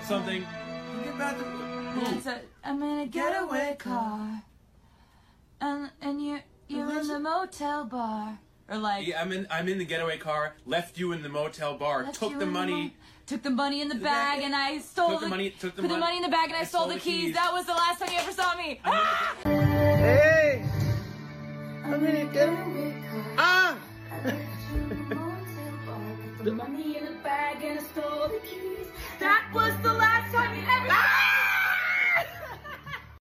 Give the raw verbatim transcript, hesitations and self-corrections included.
something. Get back to. And it's a, I'm in a getaway car, and and you you're in the motel bar, or like yeah, I'm in I'm in the getaway car. Left you in the motel bar. Took the money. The took the money in the, the bag, bag, and I stole took the, the money. Took the, put mon- the money in the bag, and I, I stole, stole the keys. keys. That was the last time you ever saw me. Ah! Hey, I'm in a getaway